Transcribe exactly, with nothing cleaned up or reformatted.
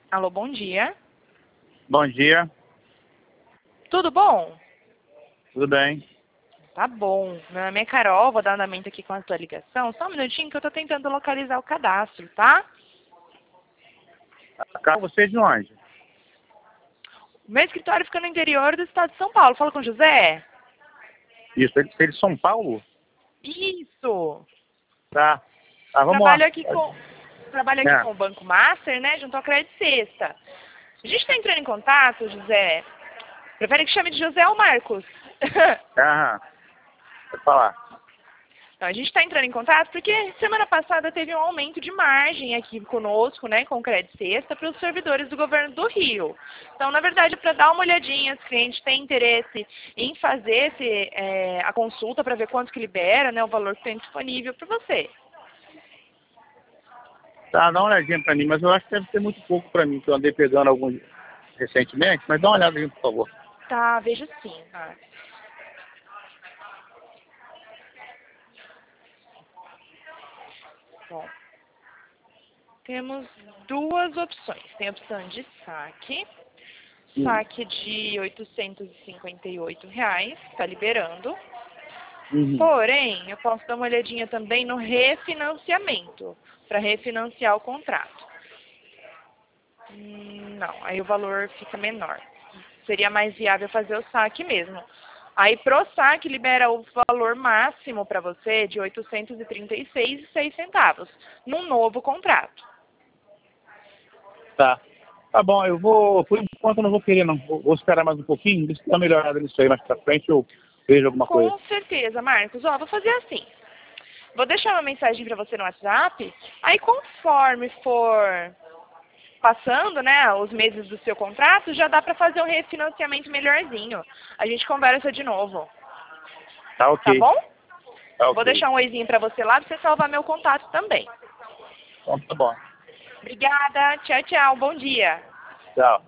Alô, bom dia. Bom dia, Tudo bom? tudo bem? Tá bom. Meu nome é Carol, vou dar andamento aqui com a sua ligação. Só um minutinho que eu tô tentando localizar o cadastro, tá? Cá, você é de onde? Meu escritório fica no interior do estado de São Paulo. Fala com o José? Isso, ele é de São Paulo? Isso! Tá. Tá, vamos lá. Trabalho aqui com, trabalho aqui É. com o Banco Master, né? Junto ao Crédito Sexta. A gente tá entrando em contato, José. Prefere que chame de José ou Marcos? Aham. Pode falar. Então, a gente está entrando em contato porque semana passada teve um aumento de margem aqui conosco, né, com o Crédito Sexta, para os servidores do governo do Rio. Então, na verdade, para dar uma olhadinha, se o cliente tem interesse em fazer esse, é, a consulta para ver quanto que libera, né, o valor que tem disponível para você. Tá, dá uma olhadinha pra mim, mas eu acho que deve ser muito pouco pra mim, que eu andei pegando alguns recentemente, mas dá uma olhada aí, por favor. Tá, vejo sim. Tá. Bom, temos duas opções. Tem a opção de saque. Hum. Saque de oitocentos e cinquenta e oito reais, está liberando. Uhum. Porém, eu posso dar uma olhadinha também no refinanciamento, para refinanciar o contrato. Hum, não, aí o valor fica menor. Seria mais viável fazer o saque mesmo. Aí pro saque libera o valor máximo para você de oitocentos e trinta e seis reais e seis centavos, num novo contrato. Tá. Tá bom, eu vou, por enquanto eu não vou querer não. Vou, vou esperar mais um pouquinho, deixa eu dar uma melhorada nisso aí, mais pra frente eu vejo alguma coisa. Com certeza, Marcos. Ó, vou fazer assim. Vou deixar uma mensagem para você no WhatsApp. Aí, conforme for passando, né, os meses do seu contrato, já dá para fazer um refinanciamento melhorzinho. A gente conversa de novo. Tá ok. Tá bom? Tá Vou ok. deixar um oizinho para você lá, para você salvar meu contato também. Então tá bom. Obrigada. Tchau, tchau. Bom dia. Tchau.